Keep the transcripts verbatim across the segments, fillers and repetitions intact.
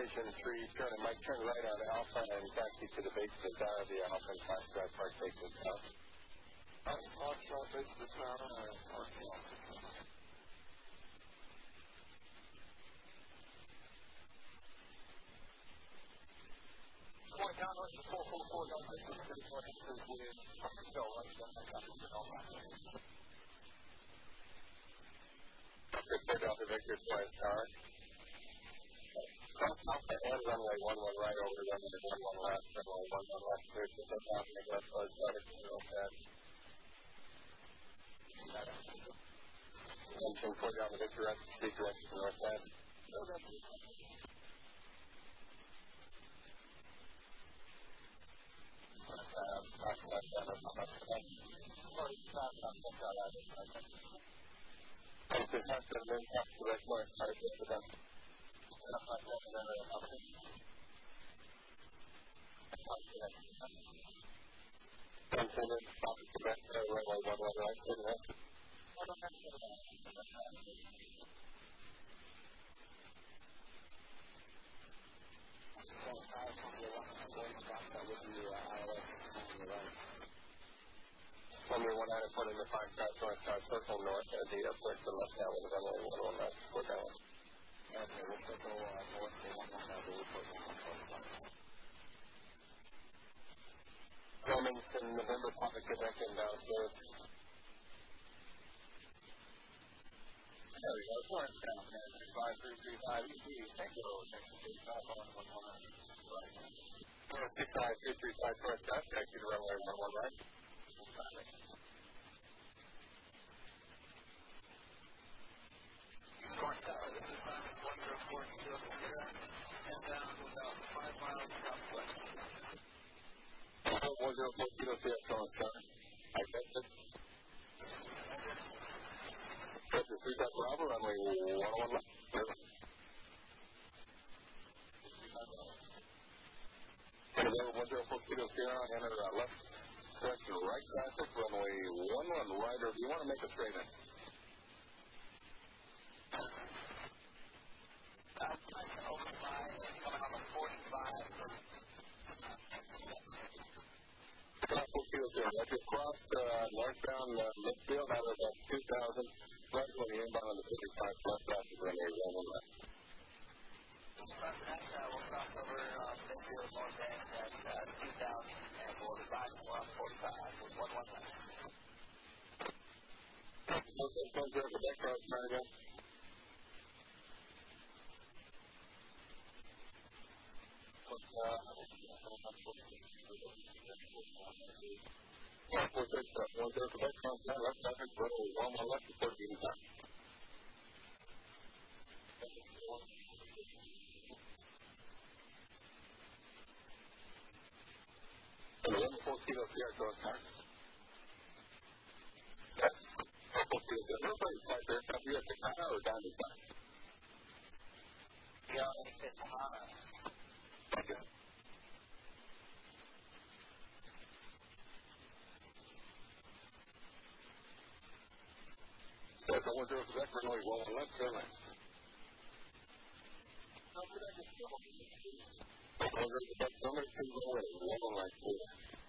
station three, turn and Mike, turn right on Alpha and taxi to the base of the tower via Alpha and Fox Drive Park facing south. Fox Drive base of the tower and Park Alpha. Point down north to four four four down this is thirty four inches with Go, right down the top of the Alpha. Good down to Victor Science Tower. Cross Alpha and runway one one right over runway one one left, runway one one left, clear to the top and left side started to zero pad. And can put down the Victor at the direction to north pad. And to have to then have to direct north side to the Continue, stop at the best runway one one right to the left. Runway one nine put in the five south north side circle north at the airport to the left now with runway one one left four down. Okay, we'll circle uh, north to one one now, we'll put one one forty-five. Wilmington, November, Papa, Quebec, and down south. There we go, north down, man, five three three five E T, thank you, six five one one one, right. six five three three five north south, taxi to runway one one right. North tower, this is Simon one zero four zero zero, and down to about five miles southwest. one zero four zero zero, Charles Tower. I guess it. This is three Bravo, runway one one left. one zero four zero zero, enter uh, left direction right traffic, runway one one right, or do you want to make a straight in? As you cross uh, northbound uh, Midfield out of about two thousand, right when you inbound on the fifty-five left traffic runway one one left. We'll cross over uh, Midfield northbound at uh, two thousand and we'll divide one forty-five with one one left. Okay, so good. The back cross turn again. Yeah, we'll take that. We'll go to the back cross turn, left traffic, runway one one left to fourteen times. And one four kilo C R cross turn. Yes. four kilo C R. Nobody's quite there. Have you at the Kahana or down the side? Yeah, it's at Kahana. Okay. So it's a one zero Quebec, runway one one left, turn left. No, Quebec is still one zero Quebec, runway two runway one one left, please.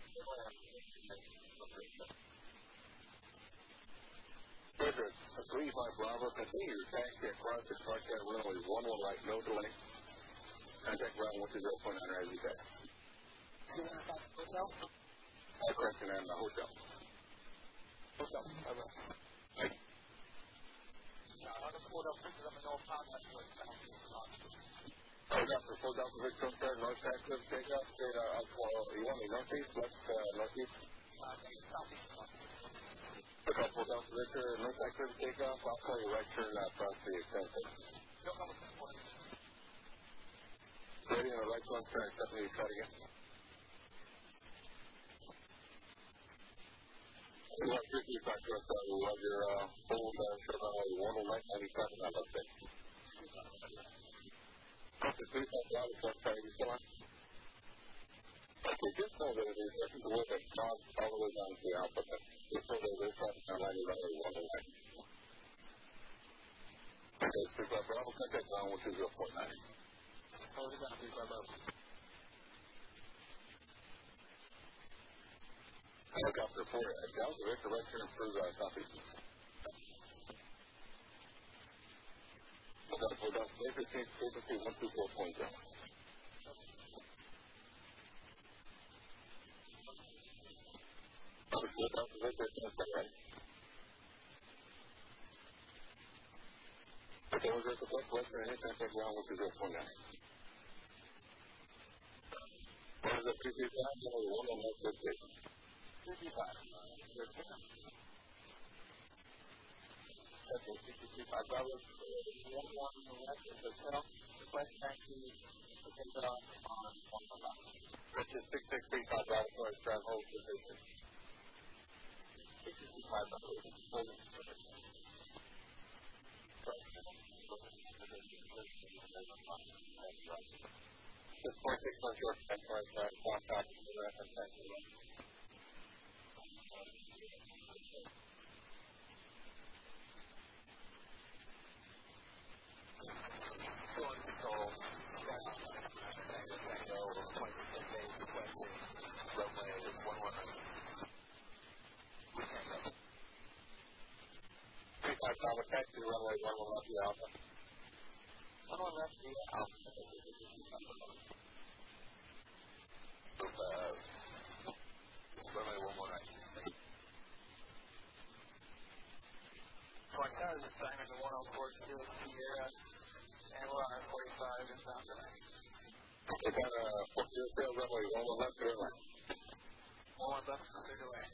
Frederick, three five Bravo, continue your taxi across the park at runway one one right, no delay. Contact ground one two zero point nine as you pass. Do you want to stop at the hotel? Uh, correction, and the hotel. Hotel, bye-bye. Thank you. I'll just pull it up because I'm in no contact with the Hold up, hold up for Victor Star, north Texas, take up, straight out, uh, you want me northeast, left, uh, northeast? Uh, southeast. Okay, hold up for Victor, north Texas, take off, I'll call you right turn across the extension. Ready on the right one turn, seventy, try it again. You have fifty-five to us, uh, we love your, uh, full, uh, shirt on one oh nine ninety-seven, I love it. Okay, three times out, it's one thirty, still on? Okay, just know that it is different to look at jobs all the way down to the alphabet. Just know that there's traffic on ninety runway one oh nine. Okay, three five Bravo, contact ground one two zero point nine. Hold it down, three five Bravo. Helicopter four, Delta Victor, right turn through uh, southeast. We're done, we're done. fifteen, frequency one two four point zero. Delta Victor, right? Okay, we're at the left, left, and hit contact ground one two zero point nine. What is the three three five? one on left, good station. three three five. Good station. Okay, six three five Bravo. one one on the left is the hotel. Request taxi to take it off on one one five. Which is six six three five Bravo for a drive hold position. six six three five Bravo. Holding position. six four six one short, ten four five, contact the reference taxi. Going control, Tango, twenty percent base, requesting runway one one nine. three five Bravo, taxi runway one one left via Alpha. one one left via Alpha. Uh, runway one one nine. Twenty Towers assignment to one oh four Kilo Sierra, and we're on our forty-five inbound tonight. Okay, got a four zero tail runway one one left, clear line. one one left, clear line.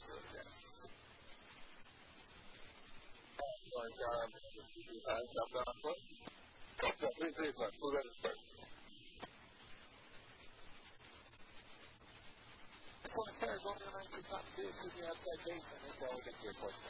Going down, uh, jump down on foot. three three five, full ready to start. Twenty Towers, one one nine, two top two, keep me outside base, and then I'll get to your point.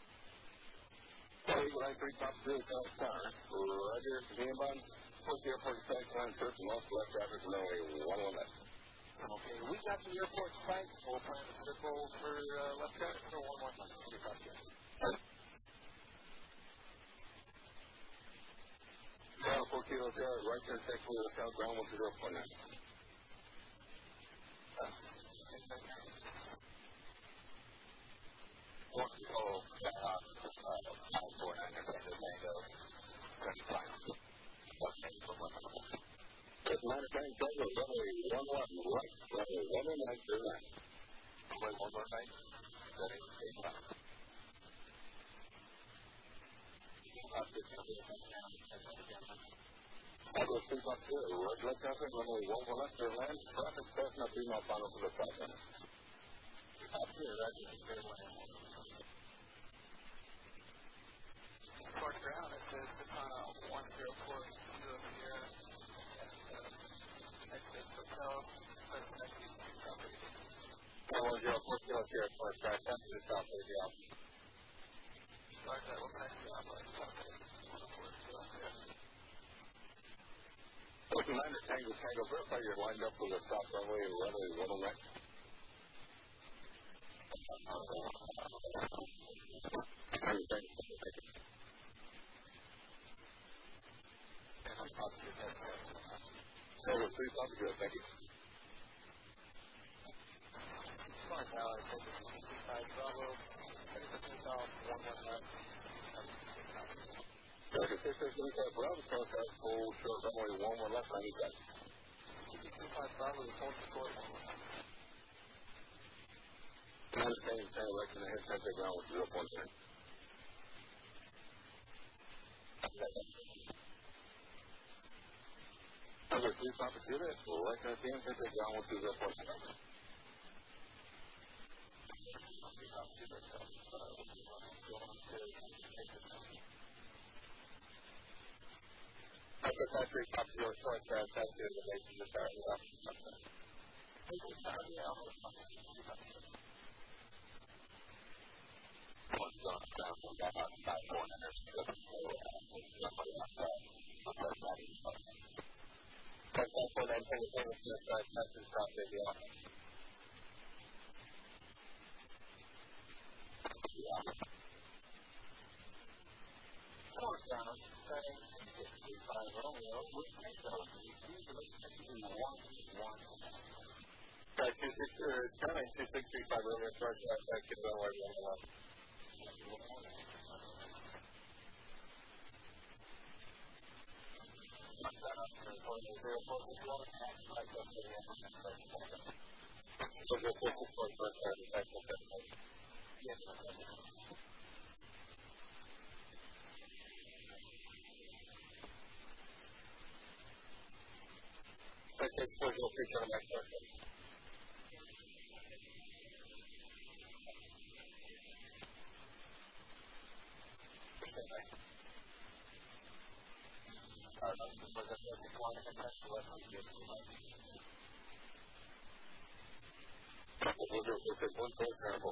Eagle nine three top zero, South Tower. Roger, Gambon, Port Airport, Site Line, first and most left traffic, runway one one left. Okay, we got the airport site. We'll plan to circle for uh, left traffic, so one one left. Three top zero. Down four Kilo Tower, right turn, take for the south, ground one two zero point nine. One control, nine four nine, Tango, twenty-five. Atlanta Bank, Tango, runway one one right, runway one one nine, clear line. Runway one one nine, ready, eight five. Tango, three top zero, right left traffic, runway one one left, clear line. Traffic passing up three mile final for the top center. Top zero, right, clear line. Park ground, it says it's on a one zero four Kilo Sierra. Exit hotel, first taxi to property. one zero four Kilo Sierra, first drive, taxi to property, yeah. Start that, we'll taxi to property, property. Ocean Liner, Tango, Tango, verify you're lined up with the stop runway, runway one oh nine. Thank you. Tango, three top zero, thank you. Smart now, I take it to five Bravo, thirty-six south, one one left. thirty-six five Bravo, contact, hold short runway one one left, ninety five. thirty-six five Bravo, hold short one one left. Understanding, Tango, right to the head, contact ground with zero point nine. Tango, three top zero, right to the head, contact ground with zero point nine. That's the factory top zero, short drive, taxi to the base of the tower, yeah. One zone down from that on five four hundred. That's five four nine, take a thing with your drive, taxi to property, yeah. Yeah. North down, setting six three five. Romeo, with Mexico. You see the one, one. Right, two six, uh, ten nine two six three five Romeo, start that, that can go right on the left. zero four six one, right up to the end of the first second. So the focus point first time, second, second. Yes, sir. Okay, so we'll see on the next person. Uh, was it the decline of potential left on the other side? We'll do it with one full terrible.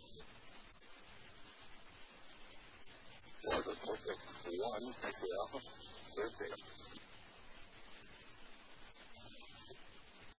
So the four six one, thank you, Alpha.